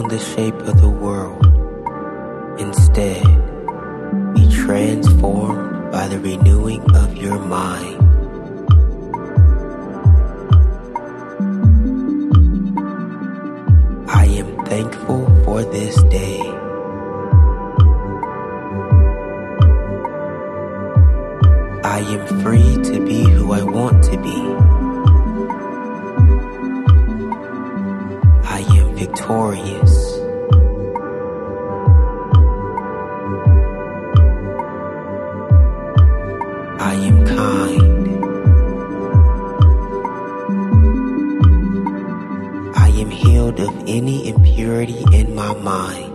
on the shape of the world. Instead, be transformed by the renewing of your mind. I am thankful for this day. I am free to be who I want to be. I am victorious. I am kind. I am healed of any impurity in my mind.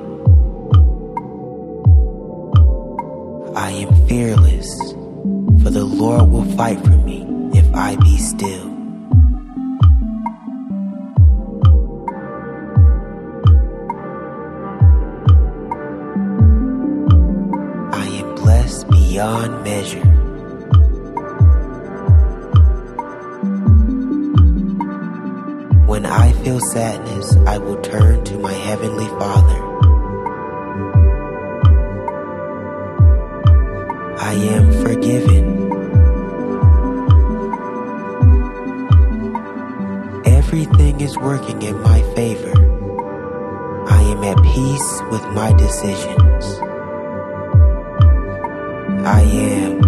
I am fearless, for the Lord will fight for me if I be still. I am blessed beyond measure. When I feel sadness, I will turn to my Heavenly Father. I am forgiven. Everything is working in my favor. I am at peace with my decisions. I am